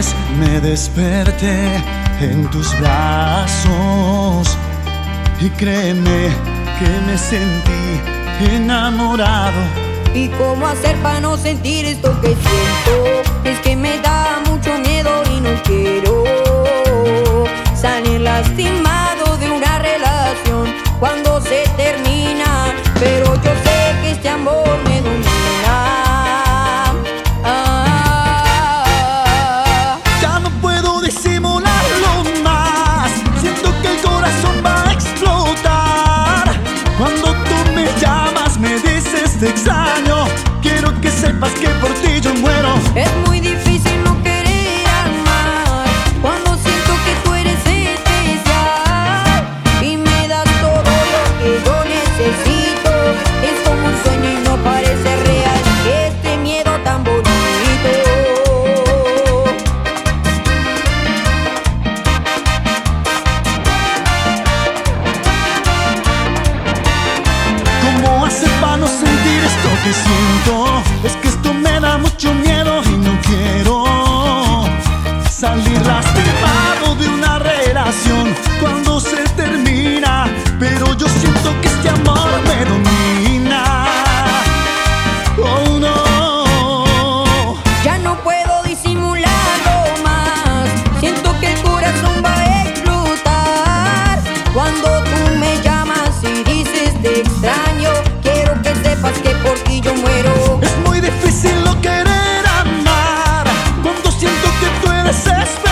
me desperté en tus brazos y créeme que me sentí enamorado. ¿Y cómo hacer para no sentir esto que siento? Es que me da mucho miedo y no quiero salir lastimado de una relación cuando se termina, pero yo sé que este amor me domina. Ya no puedo disimularlo más, siento que el corazón va a explotar. Cuando tú me llamas me dices te extraño, quiero que sepas que por ti yo muero. Es muy difícil no querer amar cuando siento que tú eres especial y me das todo lo que yo necesito. Es como un sueño y no parece real este miedo tan bonito. ¿Cómo hacer para no sentir esto que siento? Es que esto me da mucho miedo y no quiero salir lastimado de una relación cuando se termina, pero yo siento que este amor me domina. Oh no, Ya no puedo disimularlo más, siento que el corazón va a explotar cuando tú me llamas y dices te extraño, quiero que sepas que por ti yo muero. es muy difícil no querer amar cuando siento que tú eres especial.